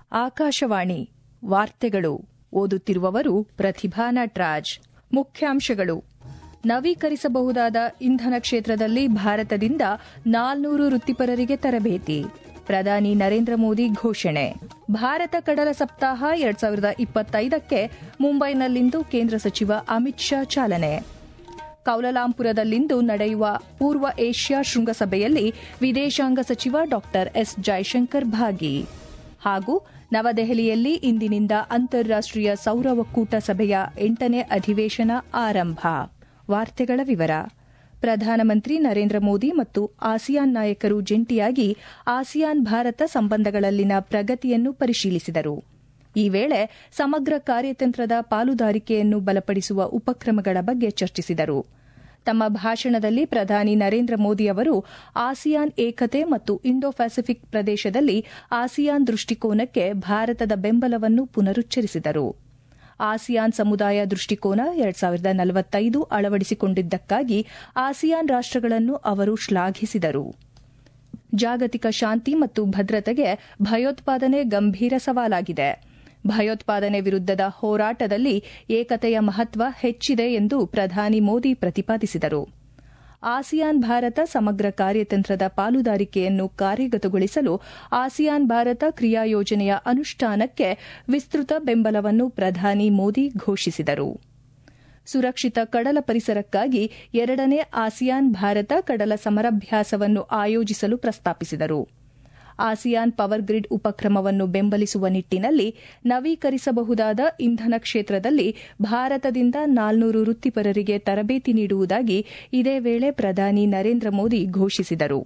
ಆಕಾಶವಾಣಿ ವಾರ್ತೆಗಳು ಓದುತ್ತಿರುವವರು ಪ್ರತಿಭಾ ನಟರಾಜ್. ಮುಖ್ಯಾಂಶಗಳು: ನವೀಕರಿಸಬಹುದಾದ ಇಂಧನ ಕ್ಷೇತ್ರದಲ್ಲಿ ಭಾರತದಿಂದ 400 ವೃತ್ತಿಪರರಿಗೆ ತರಬೇತಿ. ಪ್ರಧಾನಿ ನರೇಂದ್ರ ಮೋದಿ ಘೋಷಣೆ. ಭಾರತ ಕಡಲ ಸಪ್ತಾಹ 2025ಕ್ಕೆ ಮುಂಬೈನಲ್ಲಿಂದು ಕೇಂದ್ರ ಸಚಿವ ಅಮಿತ್ ಶಾ ಚಾಲನೆ. ಕೌಲಾಲಂಪುರದಲ್ಲಿಂದು ನಡೆಯುವ ಪೂರ್ವ ಏಷ್ಯಾ ಶೃಂಗಸಭೆಯಲ್ಲಿ ವಿದೇಶಾಂಗ ಸಚಿವ ಡಾ ಎಸ್ ಜೈಶಂಕರ್ ಭಾಗಿ. ಹಾಗೂ ನವದೆಹಲಿಯಲ್ಲಿ ಇಂದಿನಿಂದ ಅಂತಾರಾಷ್ಟೀಯ ಸೌರ ಒಕ್ಕೂಟ ಸಭೆಯ 8ನೇ ಅಧಿವೇಶನ ಆರಂಭ. ವಾರ್ತೆಗಳ ವಿವರ. ಪ್ರಧಾನಮಂತ್ರಿ ನರೇಂದ್ರ ಮೋದಿ ಮತ್ತು ಆಸಿಯಾನ್ ನಾಯಕರು ಜಂಟಿಯಾಗಿ ಆಸಿಯಾನ್ ಭಾರತ ಸಂಬಂಧಗಳಲ್ಲಿನ ಪ್ರಗತಿಯನ್ನು ಪರಿಶೀಲಿಸಿದರು. ಈ ವೇಳೆ ಸಮಗ್ರ ಕಾರ್ಯತಂತ್ರದ ಪಾಲುದಾರಿಕೆಯನ್ನು ಬಲಪಡಿಸುವ ಉಪಕ್ರಮಗಳ ಬಗ್ಗೆ ಚರ್ಚಿಸಿದರು. ತಮ್ಮ ಭಾಷಣದಲ್ಲಿ ಪ್ರಧಾನಿ ನರೇಂದ್ರ ಮೋದಿ ಅವರು ಆಸಿಯಾನ್ ಏಕತೆ ಮತ್ತು ಇಂಡೋ ಪೆಸಿಫಿಕ್ ಪ್ರದೇಶದಲ್ಲಿ ಆಸಿಯಾನ್ ದೃಷ್ಟಿಕೋನಕ್ಕೆ ಭಾರತದ ಬೆಂಬಲವನ್ನು ಪುನರುಚ್ಚರಿಸಿದರು. ಆಸಿಯಾನ್ ಸಮುದಾಯ ದೃಷ್ಟಿಕೋನ 2045 ಅಳವಡಿಸಿಕೊಂಡಿದ್ದಕ್ಕಾಗಿ ಆಸಿಯಾನ್ ರಾಷ್ಟಗಳನ್ನು ಅವರು ಶ್ಲಾಘಿಸಿದರು. ಜಾಗತಿಕ ಶಾಂತಿ ಮತ್ತು ಭದ್ರತೆಗೆ ಭಯೋತ್ಪಾದನೆ ಗಂಭೀರ ಸವಾಲಾಗಿದೆ. ಭಯೋತ್ಪಾದನೆ ವಿರುದ್ಧದ ಹೋರಾಟದಲ್ಲಿ ಏಕತೆಯ ಮಹತ್ವ ಹೆಚ್ಚಿದೆ ಎಂದು ಪ್ರಧಾನಿ ಮೋದಿ ಪ್ರತಿಪಾದಿಸಿದರು. ಆಸಿಯಾನ್ ಭಾರತ ಸಮಗ್ರ ಕಾರ್ಯತಂತ್ರದ ಪಾಲುದಾರಿಕೆಯನ್ನು ಕಾರ್ಯಗತಗೊಳಿಸಲು ಆಸಿಯಾನ್ ಭಾರತ ಕ್ರಿಯಾ ಯೋಜನೆಯ ಅನುಷ್ಠಾನಕ್ಕೆ ವಿಸ್ತೃತ ಬೆಂಬಲವನ್ನು ಪ್ರಧಾನಿ ಮೋದಿ ಘೋಷಿಸಿದರು. ಸುರಕ್ಷಿತ ಕಡಲ ಪರಿಸರಕ್ಕಾಗಿ 2ನೇ ಆಸಿಯಾನ್ ಭಾರತ ಕಡಲ ಸಮರಾಭ್ಯಾಸವನ್ನು ಆಯೋಜಿಸಲು ಪ್ರಸ್ತಾಪಿಸಿದರು. ಆಸಿಯಾನ್ ಪವರ್ ಗ್ರಿಡ್ ಉಪಕ್ರಮವನ್ನು ಬೆಂಬಲಿಸುವ ನಿಟ್ಟಿನಲ್ಲಿ ನವೀಕರಿಸಬಹುದಾದ ಇಂಧನ ಕ್ಷೇತ್ರದಲ್ಲಿ ಭಾರತದಿಂದ 400 ವೃತ್ತಿಪರರಿಗೆ ತರಬೇತಿ ನೀಡುವುದಾಗಿ ಇದೇ ವೇಳೆ ಪ್ರಧಾನಿ ನರೇಂದ್ರ ಮೋದಿ ಘೋಷಿಸಿದರು.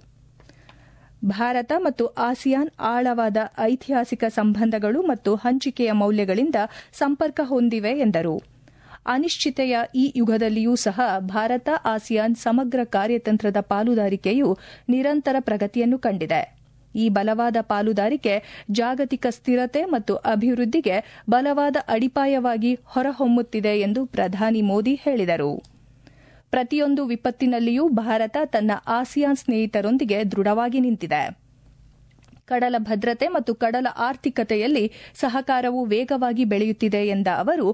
ಭಾರತ ಮತ್ತು ಆಸಿಯಾನ್ ಆಳವಾದ ಐತಿಹಾಸಿಕ ಸಂಬಂಧಗಳು ಮತ್ತು ಹಂಚಿಕೆಯ ಮೌಲ್ಯಗಳಿಂದ ಸಂಪರ್ಕ ಹೊಂದಿವೆ ಎಂದರು. ಅನಿಶ್ಚಿತೆಯ ಈ ಯುಗದಲ್ಲಿಯೂ ಸಹ ಭಾರತ ಆಸಿಯಾನ್ ಸಮಗ್ರ ಕಾರ್ಯತಂತ್ರದ ಪಾಲುದಾರಿಕೆಯು ನಿರಂತರ ಪ್ರಗತಿಯನ್ನು ಕಂಡಿದೆ. ಈ ಬಲವಾದ ಪಾಲುದಾರಿಕೆ ಜಾಗತಿಕ ಸ್ಥಿರತೆ ಮತ್ತು ಅಭಿವೃದ್ಧಿಗೆ ಬಲವಾದ ಅಡಿಪಾಯವಾಗಿ ಹೊರಹೊಮ್ಮುತ್ತಿದೆ ಎಂದು ಪ್ರಧಾನಿ ಮೋದಿ ಹೇಳಿದರು. ಪ್ರತಿಯೊಂದು ವಿಪತ್ತಿನಲ್ಲಿಯೂ ಭಾರತ ತನ್ನ ಆಸಿಯಾನ್ ಸ್ನೇಹಿತರೊಂದಿಗೆ ದೃಢವಾಗಿ ನಿಂತಿದೆ. ಕಡಲ ಭದ್ರತೆ ಮತ್ತು ಕಡಲ ಆರ್ಥಿಕತೆಯಲ್ಲಿ ಸಹಕಾರವು ವೇಗವಾಗಿ ಬೆಳೆಯುತ್ತಿದೆ ಎಂದ ಅವರು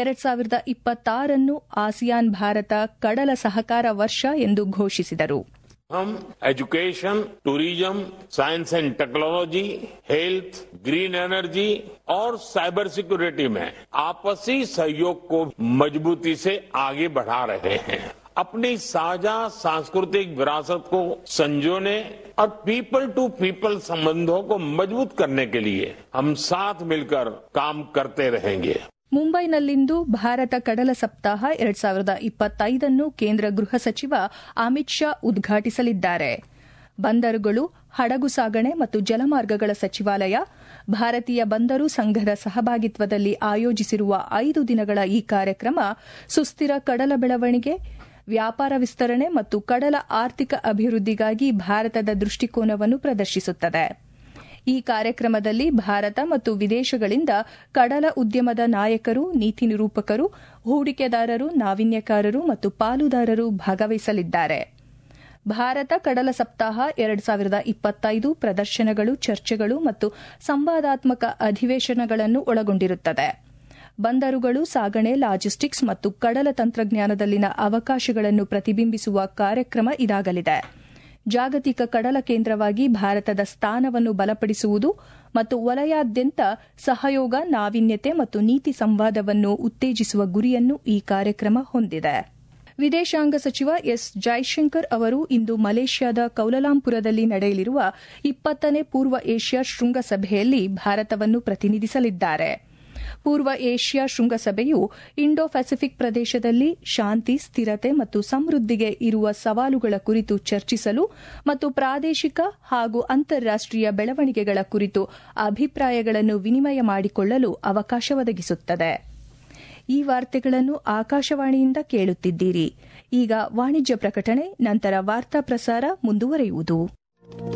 2026 ಆಸಿಯಾನ್ ಭಾರತ ಕಡಲ ಸಹಕಾರ ವರ್ಷ ಎಂದು ಘೋಷಿಸಿದರು. हम education, tourism, science and technology, health, green energy और साइबर सिक्योरिटी में आपसी सहयोग को मजबूती से आगे बढ़ा रहे हैं. अपनी साझा सांस्कृतिक विरासत को संजोने और पीपल टू पीपल संबंधों को मजबूत करने के लिए हम साथ मिलकर काम करते रहेंगे. ಮುಂಬೈನಲ್ಲಿಂದು ಭಾರತ ಕಡಲ ಸಪ್ತಾಹ 2025 ಕೇಂದ್ರ ಗೃಹ ಸಚಿವ ಅಮಿತ್ ಶಾ ಉದ್ಘಾಟಿಸಲಿದ್ದಾರೆ. ಬಂದರುಗಳು, ಹಡಗು ಸಾಗಣೆ ಮತ್ತು ಜಲಮಾರ್ಗಗಳ ಸಚಿವಾಲಯ, ಭಾರತೀಯ ಬಂದರು ಸಂಘದ ಸಹಭಾಗಿತ್ವದಲ್ಲಿ ಆಯೋಜಿಸಿರುವ 5 ದಿನಗಳ ಈ ಕಾರ್ಯಕ್ರಮ ಸುಸ್ಥಿರ ಕಡಲ ಬೆಳವಣಿಗೆ, ವ್ಯಾಪಾರ ವಿಸ್ತರಣೆ ಮತ್ತು ಕಡಲ ಆರ್ಥಿಕ ಅಭಿವೃದ್ಧಿಗಾಗಿ ಭಾರತದ ದೃಷ್ಟಿಕೋನವನ್ನು ಪ್ರದರ್ಶಿಸುತ್ತದೆ. ಈ ಕಾರ್ಯಕ್ರಮದಲ್ಲಿ ಭಾರತ ಮತ್ತು ವಿದೇಶಗಳಿಂದ ಕಡಲ ಉದ್ಯಮದ ನಾಯಕರು, ನೀತಿ ನಿರೂಪಕರು, ಹೂಡಿಕೆದಾರರು, ನಾವೀನ್ಯಕಾರರು ಮತ್ತು ಪಾಲುದಾರರು ಭಾಗವಹಿಸಲಿದ್ದಾರೆ. ಭಾರತ ಕಡಲ ಸಪ್ತಾಹ 2025 ಪ್ರದರ್ಶನಗಳು, ಚರ್ಚೆಗಳು ಮತ್ತು ಸಂವಾದಾತ್ಮಕ ಅಧಿವೇಶನಗಳನ್ನು ಒಳಗೊಂಡಿರುತ್ತದೆ. ಬಂದರುಗಳು, ಸಾಗಣೆ, ಲಾಜಿಸ್ಟಿಕ್ಸ್ ಮತ್ತು ಕಡಲ ತಂತ್ರಜ್ಞಾನದಲ್ಲಿನ ಅವಕಾಶಗಳನ್ನು ಪ್ರತಿಬಿಂಬಿಸುವ ಕಾರ್ಯಕ್ರಮ ಇದಾಗಲಿದೆ. ಜಾಗತಿಕ ಕಡಲ ಕೇಂದ್ರವಾಗಿ ಭಾರತದ ಸ್ಥಾನವನ್ನು ಬಲಪಡಿಸುವುದು ಮತ್ತು ವಲಯಾದ್ಯಂತ ಸಹಯೋಗ, ನಾವೀನ್ಯತೆ ಮತ್ತು ನೀತಿ ಸಂವಾದವನ್ನು ಉತ್ತೇಜಿಸುವ ಗುರಿಯನ್ನು ಈ ಕಾರ್ಯಕ್ರಮ ಹೊಂದಿದೆ. ವಿದೇಶಾಂಗ ಸಚಿವ ಎಸ್ ಜೈಶಂಕರ್ ಅವರು ಇಂದು ಮಲೇಷ್ಯಾದ ಕೌಲಾಲಂಪುರದಲ್ಲಿ ನಡೆಯಲಿರುವ 20ನೇ ಪೂರ್ವ ಏಷ್ಯಾ ಶೃಂಗಸಭೆಯಲ್ಲಿ ಭಾರತವನ್ನು ಪ್ರತಿನಿಧಿಸಲಿದ್ದಾರೆ. ಪೂರ್ವ ಏಷ್ಯಾ ಶೃಂಗಸಭೆಯು ಇಂಡೋ ಪೆಸಿಫಿಕ್ ಪ್ರದೇಶದಲ್ಲಿ ಶಾಂತಿ, ಸ್ಥಿರತೆ ಮತ್ತು ಸಮೃದ್ಧಿಗೆ ಇರುವ ಸವಾಲುಗಳ ಕುರಿತು ಚರ್ಚಿಸಲು ಮತ್ತು ಪ್ರಾದೇಶಿಕ ಹಾಗೂ ಅಂತಾರಾಷ್ಟೀಯ ಬೆಳವಣಿಗೆಗಳ ಕುರಿತು ಅಭಿಪ್ರಾಯಗಳನ್ನು ವಿನಿಮಯ ಮಾಡಿಕೊಳ್ಳಲು ಅವಕಾಶ ಒದಗಿಸುತ್ತದೆ. ಈ ವಾರ್ತೆಗಳನ್ನು ಆಕಾಶವಾಣಿಯಿಂದ ಕೇಳುತ್ತಿದ್ದೀರಿ. ಈಗ ವಾಣಿಜ್ಯ ಪ್ರಕಟಣೆ, ನಂತರ ವಾರ್ತಾ ಪ್ರಸಾರ ಮುಂದುವರಿಯುವುದು.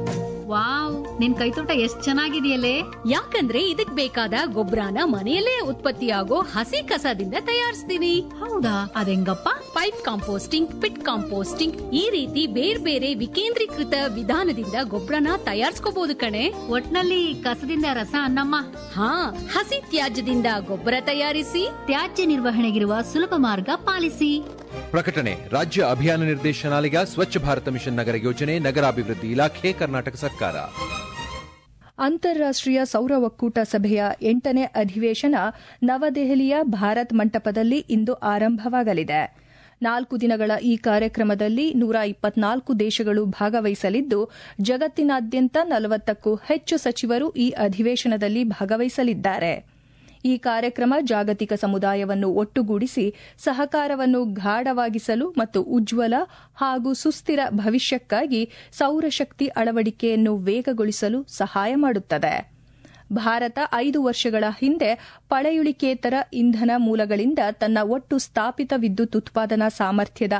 ವಾವ್, ನಿನ್ ಕೈತೋಟ ಎಷ್ಟ್ ಚೆನ್ನಾಗಿದೆಯಲ್ಲೇ. ಯಾಕಂದ್ರೆ ಇದಕ್ ಬೇಕಾದ ಗೊಬ್ಬರನ ಮನೆಯಲ್ಲೇ ಉತ್ಪತ್ತಿಯಾಗೋ ಹಸಿ ಕಸದಿಂದ ತಯಾರಿಸ್ತೀನಿ. ಹೌದಾ, ಅದೆಂಗಪ್ಪ? ಪೈಪ್ ಕಾಂಪೋಸ್ಟಿಂಗ್, ಪಿಟ್ ಕಾಂಪೋಸ್ಟಿಂಗ್, ಈ ರೀತಿ ಬೇರೆ ಬೇರೆ ವಿಕೇಂದ್ರೀಕೃತ ವಿಧಾನದಿಂದ ಗೊಬ್ಬರನ ತಯಾರಿಸ್ಕೋಬಹುದು ಕಣೆ. ಒಟ್ನಲ್ಲಿ ಕಸದಿಂದ ರಸ ಅನ್ನಮ್ಮ. ಹಾ, ಹಸಿ ತ್ಯಾಜ್ಯದಿಂದ ಗೊಬ್ಬರ ತಯಾರಿಸಿ ತ್ಯಾಜ್ಯ ನಿರ್ವಹಣೆಗಿರುವ ಸುಲಭ ಮಾರ್ಗ ಪಾಲಿಸಿ. ಪ್ರಕಟಣೆ ರಾಜ್ಯ ಅಭಿಯಾನ ನಿರ್ದೇಶನಾಲಯ, ಸ್ವಚ್ಛ ಭಾರತ ಮಿಷನ್ ನಗರ ಯೋಜನೆ, ನಗರಾಭಿವೃದ್ಧಿ ಇಲಾಖೆ, ಕರ್ನಾಟಕ ಸರ್ಕಾರ. ಅಂತಾರಾಷ್ಟೀಯ ಸೌರ ಒಕ್ಕೂಟ ಸಭೆಯ 8ನೇ ಅಧಿವೇಶನ ನವದೆಹಲಿಯ ಭಾರತ್ ಮಂಟಪದಲ್ಲಿ ಇಂದು ಆರಂಭವಾಗಲಿದೆ. 4 ದಿನಗಳ ಈ ಕಾರ್ಯಕ್ರಮದಲ್ಲಿ 124 ದೇಶಗಳು ಭಾಗವಹಿಸಲಿದ್ದು, ಜಗತ್ತಿನಾದ್ಯಂತ 40ಕ್ಕೂ ಹೆಚ್ಚು ಸಚಿವರು ಈ ಅಧಿವೇಶನದಲ್ಲಿ ಭಾಗವಹಿಸಲಿದ್ದಾರೆ. ಈ ಕಾರ್ಯಕ್ರಮ ಜಾಗತಿಕ ಸಮುದಾಯವನ್ನು ಒಟ್ಟುಗೂಡಿಸಿ ಸಹಕಾರವನ್ನು ಗಾಢವಾಗಿಸಲು ಮತ್ತು ಉಜ್ವಲ ಹಾಗೂ ಸುಸ್ಥಿರ ಭವಿಷ್ಯಕ್ಕಾಗಿ ಸೌರಶಕ್ತಿ ಅಳವಡಿಕೆಯನ್ನು ವೇಗಗೊಳಿಸಲು ಸಹಾಯ ಮಾಡುತ್ತದೆ. ಭಾರತ 5 ವರ್ಷಗಳ ಹಿಂದೆ ಪಳೆಯುಳಿಕೇತರ ಇಂಧನ ಮೂಲಗಳಿಂದ ತನ್ನ ಒಟ್ಟು ಸ್ಥಾಪಿತ ವಿದ್ಯುತ್ ಉತ್ಪಾದನಾ ಸಾಮರ್ಥ್ಯದ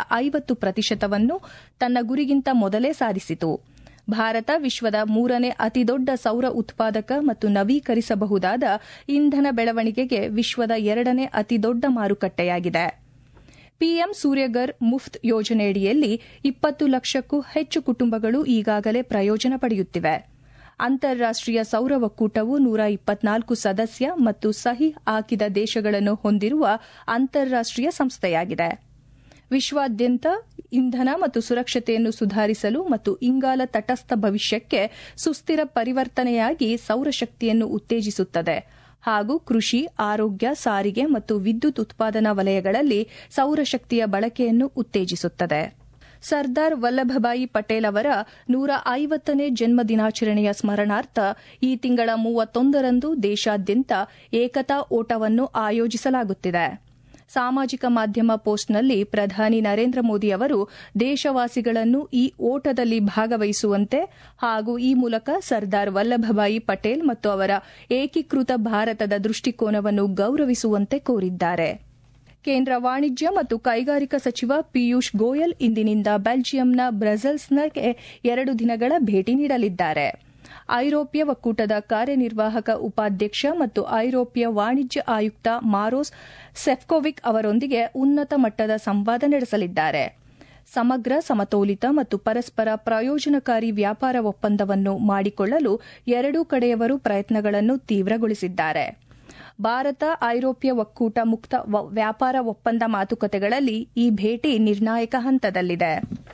50% ತನ್ನ ಗುರಿಗಿಂತ ಮೊದಲೇ ಸಾಧಿಸಿತು. ಭಾರತ ವಿಶ್ವದ 3ನೇ ಅತಿದೊಡ್ಡ ಸೌರ ಉತ್ಪಾದಕ ಮತ್ತು ನವೀಕರಿಸಬಹುದಾದ ಇಂಧನ ಬೆಳವಣಿಗೆಗೆ ವಿಶ್ವದ 2ನೇ ಅತಿದೊಡ್ಡ ಮಾರುಕಟ್ಟೆಯಾಗಿದೆ. ಪಿಎಂ ಸೂರ್ಯಗರ್ ಮುಫ್ತ್ ಯೋಜನೆಯಡಿಯಲ್ಲಿ 20 ಲಕ್ಷಕ್ಕೂ ಹೆಚ್ಚು ಕುಟುಂಬಗಳು ಈಗಾಗಲೇ ಪ್ರಯೋಜನ ಪಡೆಯುತ್ತಿವೆ. ಅಂತಾರಾಷ್ಟೀಯ ಸೌರ ಒಕ್ಕೂಟವು 124 ಸದಸ್ಯ ಮತ್ತು ಸಹಿ ಹಾಕಿದ ದೇಶಗಳನ್ನು ಹೊಂದಿರುವ ಅಂತಾರಾಷ್ಟೀಯ ಸಂಸ್ಥೆಯಾಗಿದೆ. ವಿಶ್ವಾದ್ಯಂತ ಇಂಧನ ಮತ್ತು ಸುರಕ್ಷತೆಯನ್ನು ಸುಧಾರಿಸಲು ಮತ್ತು ಇಂಗಾಲ ತಟಸ್ಥ ಭವಿಷ್ಯಕ್ಕೆ ಸುಸ್ಥಿರ ಪರಿವರ್ತನೆಯಾಗಿ ಸೌರಶಕ್ತಿಯನ್ನು ಉತ್ತೇಜಿಸುತ್ತದೆ ಹಾಗೂ ಕೃಷಿ, ಆರೋಗ್ಯ, ಸಾರಿಗೆ ಮತ್ತು ವಿದ್ಯುತ್ ಉತ್ಪಾದನಾ ವಲಯಗಳಲ್ಲಿ ಸೌರಶಕ್ತಿಯ ಬಳಕೆಯನ್ನು ಉತ್ತೇಜಿಸುತ್ತದೆ. ಸರ್ದಾರ್ ವಲ್ಲಭಭಾಯಿ ಪಟೇಲ್ ಅವರ 150ನೇ ಜನ್ಮ ದಿನಾಚರಣೆಯ ಸ್ಮರಣಾರ್ಥ ಈ ತಿಂಗಳ 31ರಂದು ದೇಶಾದ್ಯಂತ ಏಕತಾ ಓಟವನ್ನು ಆಯೋಜಿಸಲಾಗುತ್ತಿದೆ. ಸಾಮಾಜಿಕ ಮಾಧ್ಯಮ ಪೋಸ್ಟ್ನಲ್ಲಿ ಪ್ರಧಾನಿ ನರೇಂದ್ರ ಮೋದಿ ಅವರು ದೇಶವಾಸಿಗಳನ್ನು ಈ ಓಟದಲ್ಲಿ ಭಾಗವಹಿಸುವಂತೆ ಹಾಗೂ ಈ ಮೂಲಕ ಸರ್ದಾರ್ ವಲ್ಲಭಭಾಯಿ ಪಟೇಲ್ ಮತ್ತು ಅವರ ಏಕೀಕೃತ ಭಾರತದ ದೃಷ್ಟಿಕೋನವನ್ನು ಗೌರವಿಸುವಂತೆ ಕೋರಿದ್ದಾರೆ. ಕೇಂದ್ರ ವಾಣಿಜ್ಯ ಮತ್ತು ಕೈಗಾರಿಕಾ ಸಚಿವ ಪಿಯೂಷ್ ಗೋಯಲ್ ಇಂದಿನಿಂದ ಬೆಲ್ಜಿಯಂನ ಬ್ರಸೆಲ್ಸ್ಗೆ 2 ದಿನಗಳ ಭೇಟಿ ನೀಡಲಿದ್ದಾರೆ. ಐರೋಪ್ಯ ಒಕ್ಕೂಟದ ಕಾರ್ಯನಿರ್ವಾಹಕ ಉಪಾಧ್ಯಕ್ಷ ಮತ್ತು ಐರೋಪ್ಯ ವಾಣಿಜ್ಯ ಆಯುಕ್ತ ಮಾರೋಸ್ ಸೆಫ್ಕೋವಿಕ್ ಅವರೊಂದಿಗೆ ಉನ್ನತ ಮಟ್ಟದ ಸಂವಾದ ನಡೆಸಲಿದ್ದಾರೆ. ಸಮಗ್ರ, ಸಮತೋಲಿತ ಮತ್ತು ಪರಸ್ಪರ ಪ್ರಯೋಜನಕಾರಿ ವ್ಯಾಪಾರ ಒಪ್ಪಂದವನ್ನು ಮಾಡಿಕೊಳ್ಳಲು ಎರಡೂ ಕಡೆಯವರು ಪ್ರಯತ್ನಗಳನ್ನು ತೀವ್ರಗೊಳಿಸಿದ್ದಾರೆ. ಭಾರತ ಐರೋಪ್ಯ ಒಕ್ಕೂಟ ಮುಕ್ತ ವ್ಯಾಪಾರ ಒಪ್ಪಂದ ಮಾತುಕತೆಗಳಲ್ಲಿ ಈ ಭೇಟಿ ನಿರ್ಣಾಯಕ ಹಂತದಲ್ಲಿದೆ.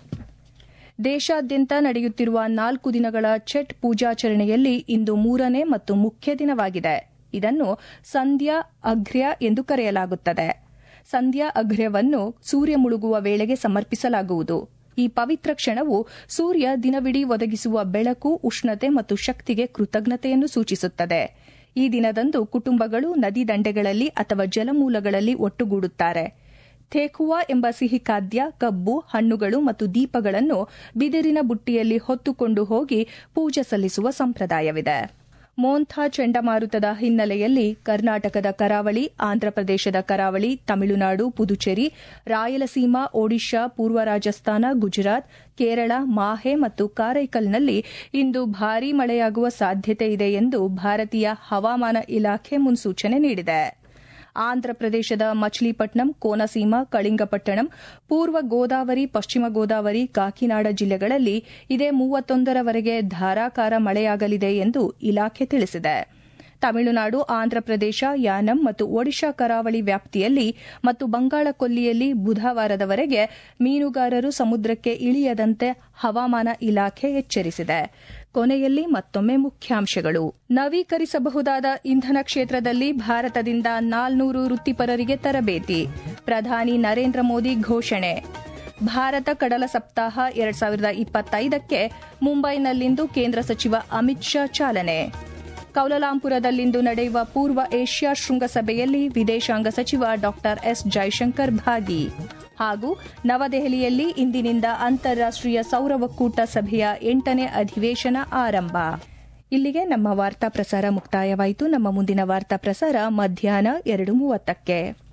ದೇಶಾದ್ಯಂತ ನಡೆಯುತ್ತಿರುವ 4 ದಿನಗಳ ಛಟ್ ಪೂಜಾಚರಣೆಯಲ್ಲಿ ಇಂದು 3ನೇ ಮತ್ತು ಮುಖ್ಯ ದಿನವಾಗಿದೆ. ಇದನ್ನು ಸಂಧ್ಯಾ ಅಘ್ರ್ಯ ಎಂದು ಕರೆಯಲಾಗುತ್ತದೆ. ಸಂಧ್ಯಾ ಅಘ್ರ್ಯವನ್ನು ಸೂರ್ಯ ಮುಳುಗುವ ವೇಳೆಗೆ ಸಮರ್ಪಿಸಲಾಗುವುದು. ಈ ಪವಿತ್ರ ಕ್ಷಣವು ಸೂರ್ಯ ದಿನವಿಡೀ ಒದಗಿಸುವ ಬೆಳಕು, ಉಷ್ಣತೆ ಮತ್ತು ಶಕ್ತಿಗೆ ಕೃತಜ್ಞತೆಯನ್ನು ಸೂಚಿಸುತ್ತದೆ. ಈ ದಿನದಂದು ಕುಟುಂಬಗಳು ನದಿ ದಂಡೆಗಳಲ್ಲಿ ಅಥವಾ ಜಲಮೂಲಗಳಲ್ಲಿ ಒಟ್ಟುಗೂಡುತ್ತಾರೆ. ಥೇಕುವಾ ಎಂಬ ಸಿಹಿ ಖಾದ್ಯ, ಕಬ್ಬು, ಹಣ್ಣುಗಳು ಮತ್ತು ದೀಪಗಳನ್ನು ಬಿದಿರಿನ ಬುಟ್ಟಿಯಲ್ಲಿ ಹೊತ್ತುಕೊಂಡು ಹೋಗಿ ಪೂಜೆ ಸಲ್ಲಿಸುವ ಸಂಪ್ರದಾಯವಿದೆ. ಮೋಂಥಾ ಚಂಡಮಾರುತದ ಹಿನ್ನೆಲೆಯಲ್ಲಿ ಕರ್ನಾಟಕದ ಕರಾವಳಿ, ಆಂಧ್ರಪ್ರದೇಶದ ಕರಾವಳಿ, ತಮಿಳುನಾಡು, ಪುದುಚೇರಿ, ರಾಯಲಸೀಮಾ, ಒಡಿಶಾ, ಪೂರ್ವ ರಾಜಸ್ಥಾನ, ಗುಜರಾತ್, ಕೇರಳ, ಮಾಹೆ ಮತ್ತು ಕಾರೈಕಲ್ನಲ್ಲಿ ಇಂದು ಭಾರೀ ಮಳೆಯಾಗುವ ಸಾಧ್ಯತೆ ಇದೆ ಎಂದು ಭಾರತೀಯ ಹವಾಮಾನ ಇಲಾಖೆ ಮುನ್ಸೂಚನೆ ನೀಡಿದೆ. ಆಂಧ್ರಪ್ರದೇಶದ ಮಚಿಲಿಪಟ್ನಂ, ಕೋನಸೀಮ, ಕಳಿಂಗಪಟ್ಟಣಂ, ಪೂರ್ವ ಗೋದಾವರಿ, ಪಶ್ಚಿಮ ಗೋದಾವರಿ, ಕಾಕಿನಾಡ ಜಿಲ್ಲೆಗಳಲ್ಲಿ ಇದೇ 31ರವರೆಗೆ ಧಾರಾಕಾರ ಮಳೆಯಾಗಲಿದೆ ಎಂದು ಇಲಾಖೆ ತಿಳಿಸಿದೆ. ತಮಿಳುನಾಡು, ಆಂಧ್ರಪ್ರದೇಶ, ಯಾನಂ ಮತ್ತು ಒಡಿಶಾ ಕರಾವಳಿ ವ್ಯಾಪ್ತಿಯಲ್ಲಿ ಮತ್ತು ಬಂಗಾಳ ಕೊಲ್ಲಿಯಲ್ಲಿ ಬುಧವಾರದವರೆಗೆ ಮೀನುಗಾರರು ಸಮುದ್ರಕ್ಕೆ ಇಳಿಯದಂತೆ ಹವಾಮಾನ ಇಲಾಖೆ ಎಚ್ಚರಿಸಿದೆ. ಕೊನೆಯಲ್ಲಿ ಮತ್ತೊಮ್ಮೆ ಮುಖ್ಯಾಂಶಗಳು. ನವೀಕರಿಸಬಹುದಾದ ಇಂಧನ ಕ್ಷೇತ್ರದಲ್ಲಿ ಭಾರತದಿಂದ 400 ವೃತ್ತಿಪರರಿಗೆ ತರಬೇತಿ. ಪ್ರಧಾನಿ ನರೇಂದ್ರ ಮೋದಿ ಘೋಷಣೆ. ಭಾರತ ಕಡಲ ಸಪ್ತಾಹ 2025ಕ್ಕೆ ಮುಂಬೈನಲ್ಲಿಂದು ಕೇಂದ್ರ ಸಚಿವ ಅಮಿತ್ ಶಾ ಚಾಲನೆ. ಕೌಲಾಲಂಪುರದಲ್ಲಿಂದು ನಡೆಯುವ ಪೂರ್ವ ಏಷ್ಯಾ ಶೃಂಗಸಭೆಯಲ್ಲಿ ವಿದೇಶಾಂಗ ಸಚಿವ ಡಾ ಎಸ್ ಜೈಶಂಕರ್ ಭಾಗಿ. ಹಾಗೂ ನವದೆಹಲಿಯಲ್ಲಿ ಇಂದಿನಿಂದ ಅಂತಾರಾಷ್ಟೀಯ ಸೌರ ಒಕ್ಕೂಟ ಸಭೆಯ 8ನೇ ಅಧಿವೇಶನ ಆರಂಭ. ಇಲ್ಲಿಗೆ ನಮ್ಮ ವಾರ್ತಾ ಪ್ರಸಾರ ಮುಕ್ತಾಯವಾಯಿತು. ನಮ್ಮ ಮುಂದಿನ ವಾರ್ತಾ ಪ್ರಸಾರ ಮಧ್ಯಾಹ್ನ 2:30ಕ್ಕೆ.